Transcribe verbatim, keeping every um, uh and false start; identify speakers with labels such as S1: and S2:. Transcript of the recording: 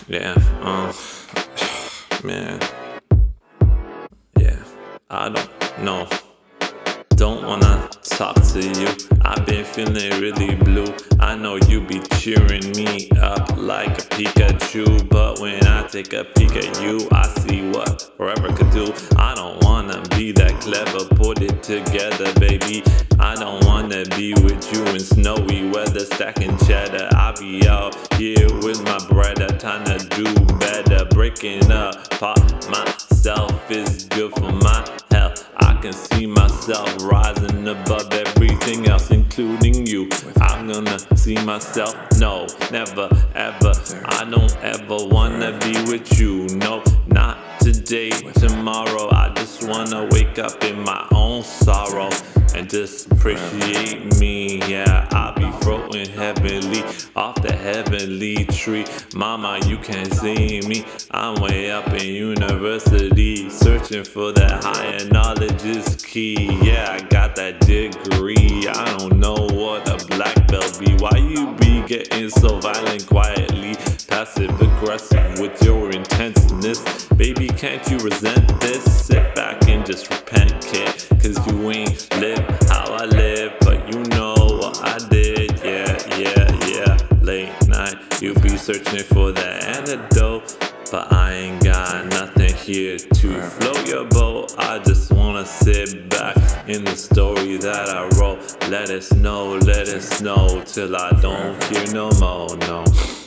S1: Yeah, um, man, yeah, I don't know. Don't wanna talk to you. I've been feeling really blue. I know you be cheering me up like a Pikachu, but when I take a peek at you, I see what forever could do. I don't wanna be that clever, put it together, baby. I don't wanna be with you in snowy weather, stacking cheddar. I be out here with my brother, trying to do better. Breaking up, pop myself is good for my health. I can see myself rising above everything else, including you. I'm gonna see myself, no, never, ever. I don't ever wanna be with you, no, not today, tomorrow. I just wanna wake up in my own sorrow and just appreciate me. Yeah, I'll be floating heavenly off the heavenly tree. Mama, you can't see me. I'm way up in university, searching for that higher knowledge is key. Yeah, I got that degree. I don't know what a black belt be. Why you be getting so violent quietly, passive aggressive with your intenseness? Baby, can't you resent this? Sit back and just repent, kid, cause you ain't live how I live, but you know what I did. Yeah, yeah, yeah. Late night, you be searching for that antidote, but I ain't got nothing here to float your boat. I just wanna sit back in the story that I wrote. Let us know, let us know, till I don't hear no more, no.